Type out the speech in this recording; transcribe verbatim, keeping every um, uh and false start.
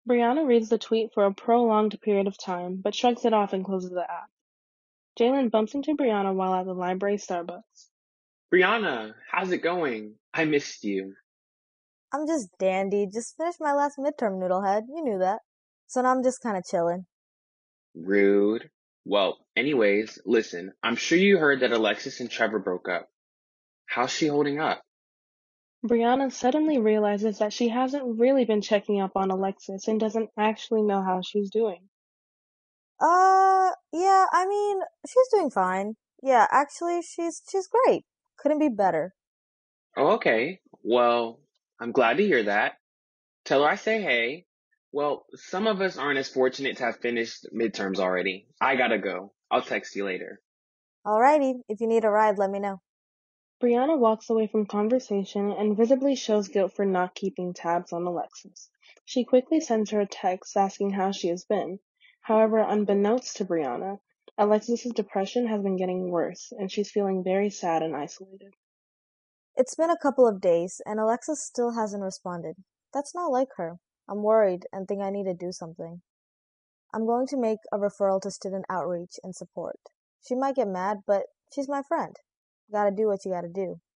Brianna reads the tweet for a prolonged period of time, but shrugs it off and closes the app. Jalen bumps into Brianna while at the library Starbucks. Brianna, how's it going? I missed you. I'm just dandy. Just finished my last midterm, Noodlehead. You knew that. So now I'm just kind of chilling. Rude. Well, anyways, listen, I'm sure you heard that Alexis and Trevor broke up. How's she holding up? Brianna suddenly realizes that she hasn't really been checking up on Alexis and doesn't actually know how she's doing. Uh, yeah, I mean, she's doing fine. Yeah, actually, she's she's great. Couldn't be better. Oh, okay. Well, I'm glad to hear that. Tell her I say hey. Well, some of us aren't as fortunate to have finished midterms already. I gotta go. I'll text you later. Alrighty, if you need a ride, let me know. Brianna walks away from conversation and visibly shows guilt for not keeping tabs on Alexis. She quickly sends her a text asking how she has been. However, unbeknownst to Brianna, Alexis's depression has been getting worse, and she's feeling very sad and isolated. It's been a couple of days, and Alexis still hasn't responded. That's not like her. I'm worried and think I need to do something. I'm going to make a referral to student outreach and support. She might get mad, but she's my friend. You gotta do what you gotta do.